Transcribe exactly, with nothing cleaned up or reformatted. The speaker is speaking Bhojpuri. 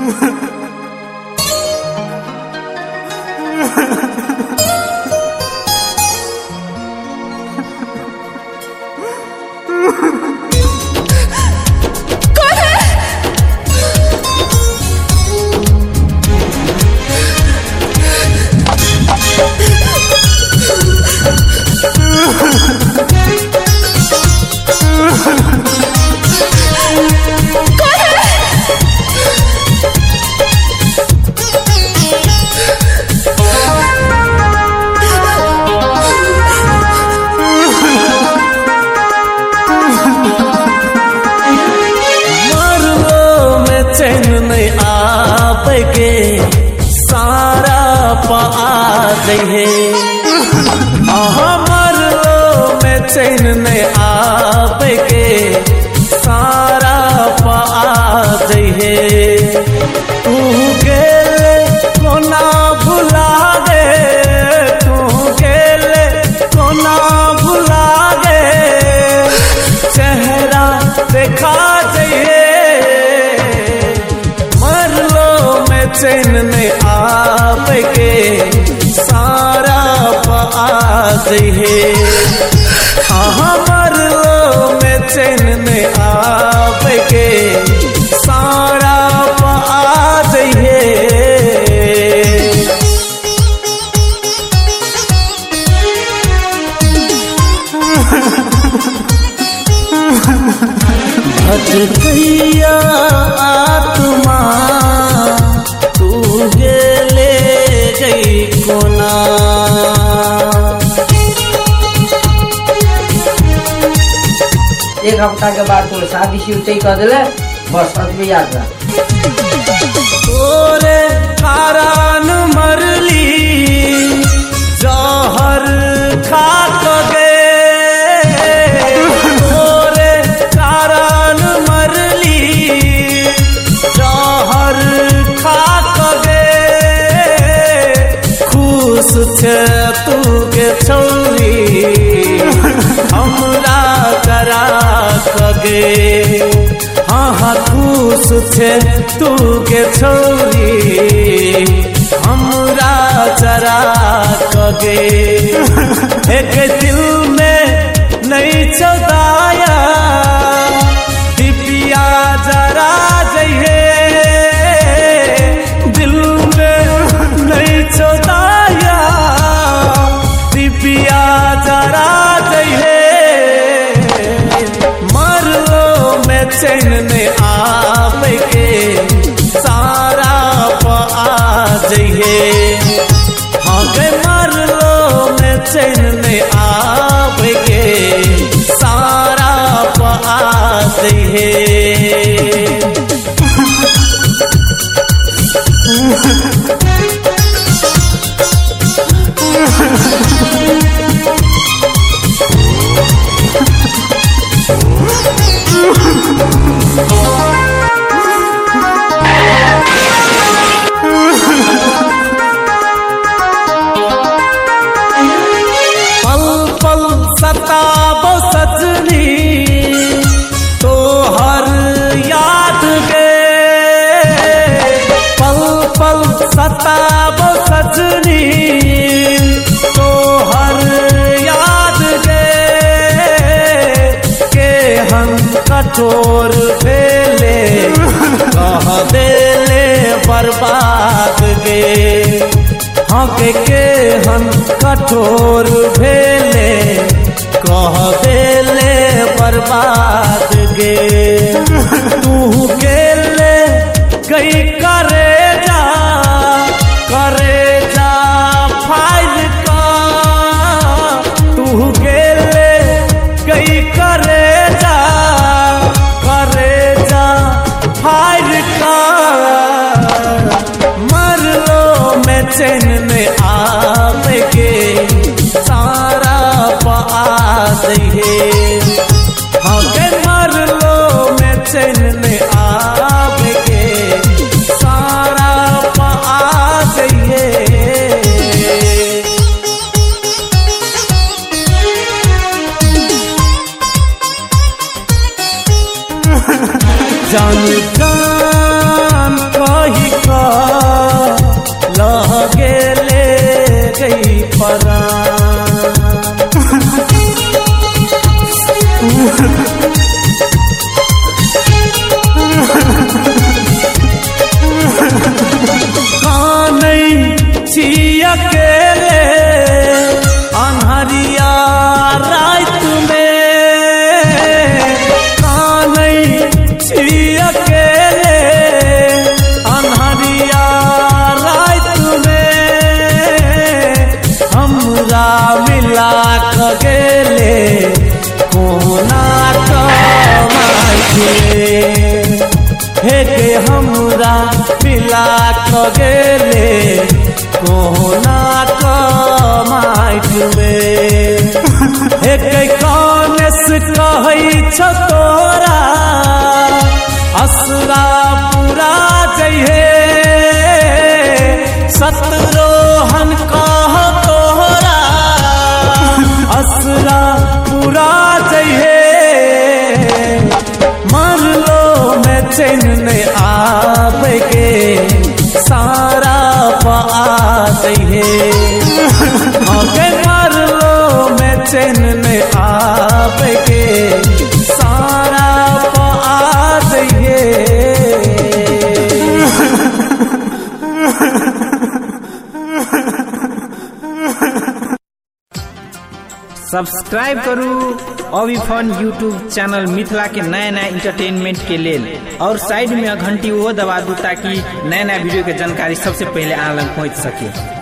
सारा पा जइहे हमर में चैन नहीं आवे के सारा पा जइहे तू गेले कोना भुला गे तू गेले कोना भुला गे चेहरा देखा जइहे चैन नहीं आवे के सारा पा जइहे हमर में चैन नहीं आवे के सारा पा जइहे भटकैया आत्मा गेले गई कोना एक हफ्ता के बाद तो शादी शुरू कर दिले बस में याद रहा तोरे कारण मरली जहर खा गे तोरे कारण मरली जहर खा तू के छौरी हमरा करा कगे हाँ हाँ खुश छे तू के छौरी हमरा चरा कगे एक दिल में नहीं चौदाया दिपिया जरा जइहे दिल में नहीं चौदाया दिपिया जरा जइहे मरलो में चैन नहीं आवे के सारा पा जइहे हाँ गे मरलो में चैन नहीं आवे के सारा पा जइहे पल पल सताबो सजनी तो हर याद गे पल पल सताबो सजनी तो हर याद गे के हम कठोर भेले कह देले बर्बाद गे हाँ के के हम कठोर भेले कह देले बर्बाद गे तू गेले गई करे जा करे जा फाइल का तू गेले गई करे जा करे जा फाइल का मरलो में चैन नहीं आवे के सारा पा जइहे हाँ गे मरलो में चैन नहीं आवे के सारा पा जइहे जान जान कही हे के हमरा मिला क गेले कोना क माइट में हे के कौनस कहै छ तोरा असरा पूरा जइहे सतरोहन कह तोरा असरा पूरा जइहे मरलो में चैन नहीं आवे के सारा पा जइहे अगर मरलो में चैन नहीं आवे के सारा पा जइहे। सब्सक्राइब करू अभी फन यूट्यूब चैनल मिथिला के नया नया इंटरटेनमेंट के लेल और साइड में घंटी वो दबा दू ताकि नया नया वीडियो के जानकारी सबसे पहले आप तक पहुंच सके।